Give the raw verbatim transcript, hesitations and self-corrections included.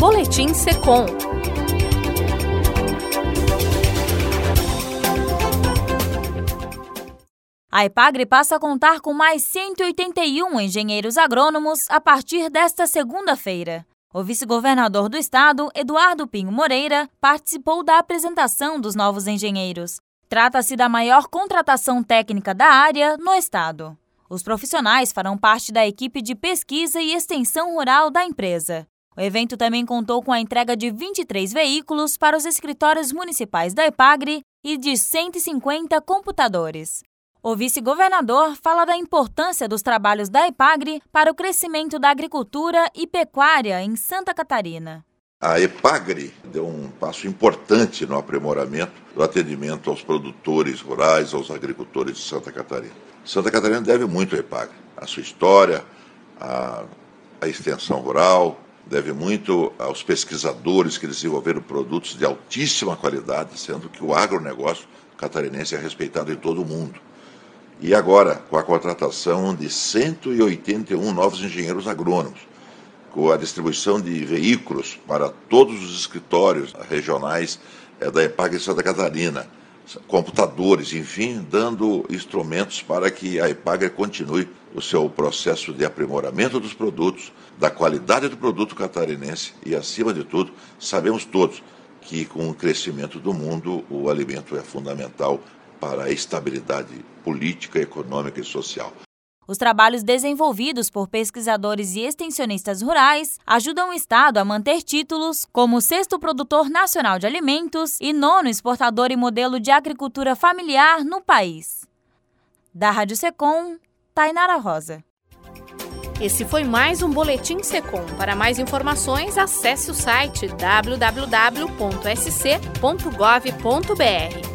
Boletim Secom. A EPAGRE passa a contar com mais cento e oitenta e um engenheiros agrônomos a partir desta segunda-feira. O vice-governador do estado, Eduardo Pinho Moreira, participou da apresentação dos novos engenheiros. Trata-se da maior contratação técnica da área no estado. Os profissionais farão parte da equipe de pesquisa e extensão rural da empresa. O evento também contou com a entrega de vinte e três veículos para os escritórios municipais da EPAGRE e de cento e cinquenta computadores. O vice-governador fala da importância dos trabalhos da EPAGRE para o crescimento da agricultura e pecuária em Santa Catarina. A EPAGRE deu um passo importante no aprimoramento do atendimento aos produtores rurais, aos agricultores de Santa Catarina. Santa Catarina deve muito à EPAGRE, a sua história, a, a extensão rural, deve muito aos pesquisadores que desenvolveram produtos de altíssima qualidade, sendo que o agronegócio catarinense é respeitado em todo o mundo. E agora, com a contratação de cento e oitenta e um novos engenheiros agrônomos, com a distribuição de veículos para todos os escritórios regionais da EPAGRE Santa Catarina, computadores, enfim, dando instrumentos para que a EPAGRE continue o seu processo de aprimoramento dos produtos, da qualidade do produto catarinense e, acima de tudo, sabemos todos que com o crescimento do mundo, o alimento é fundamental para a estabilidade política, econômica e social. Os trabalhos desenvolvidos por pesquisadores e extensionistas rurais ajudam o estado a manter títulos como sexto produtor nacional de alimentos e nono exportador e modelo de agricultura familiar no país. Da Rádio Secom, Tainara Rosa. Esse foi mais um Boletim Secom. Para mais informações, acesse o site w w w ponto s c ponto gov ponto b r.